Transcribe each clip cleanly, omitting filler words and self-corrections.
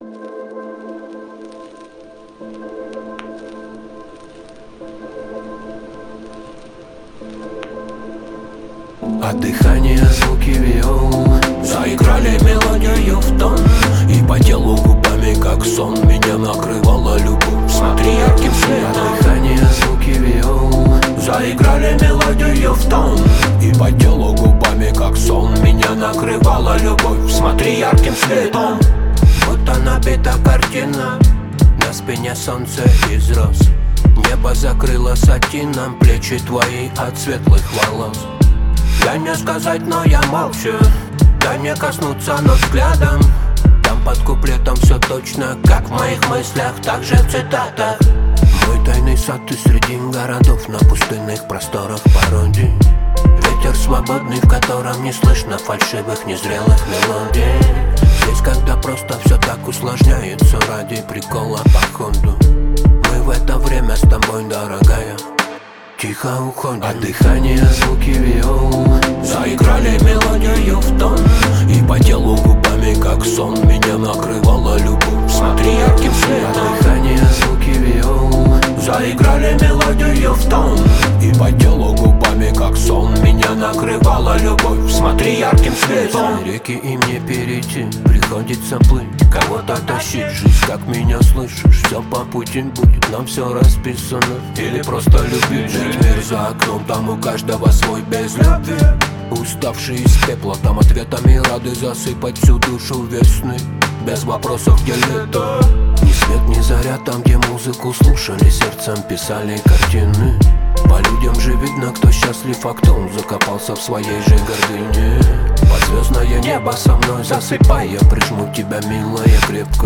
От дыхания звуки виол заиграли мелодию в тон, и по телу губами, как сон, меня накрывала любовь. Смотри ярким светом. От дыхания звуки виол заиграли мелодию в тон, и по телу губами, как сон, меня накрывала любовь. Смотри ярким светом. Будто набита картина, на спине солнце из роз. Небо закрыло сатином плечи твои от светлых волос. Дай мне сказать, но я молчу, дай мне коснуться, но взглядом. Там под куплетом все точно, как в моих мыслях, так же в цитатах. Мой тайный сад и среди городов, на пустынных просторах пародий. Ветер свободный, в котором не слышно фальшивых, незрелых мелодий. Здесь, когда просто все так усложняется ради прикола походу. Мы в это время с тобой, дорогая, тихо уходим. От дыхания звуки виол заиграли мелодию в тон, и по телу губами, как сон, меня накрывала любовь. Смотри ярким светом. От дыхания звуки виол заиграли мелодию в тон, и по телу губами, как сон, меня накрывала любовь. Смотри ярким светом. Реки им не перейти, приходится плыть, кого-то тащить. Жизнь, как меня слышишь, все по пути будет, нам все расписано. Или просто любить жить. Мир за окном, там у каждого свой без любви. Уставший из пепла, там ответами рады засыпать всю душу весны. Без вопросов, где лето. Ни свет, ни заря, там, где музыку слушали, сердцем писали картины. По людям же видно, кто счастлив, а кто он закопался в своей же гордыне. Под звездное небо со мной засыпай, я прижму тебя, милая, крепко.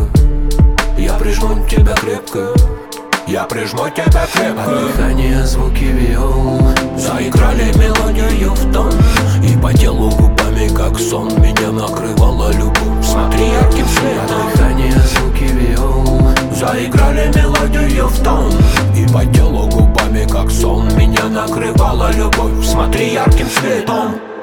Я прижму тебя крепко. Я прижму тебя крепко. От дыхания звуки виол заиграли мелодию в тон, и по телу губами, как сон, меня накрывала любовь. Смотри ярким светом. От дыхания звуки виол заиграли мелодию в тон, и по телу губами, как сон, меня накрывала любовь. Смотри ярким светом.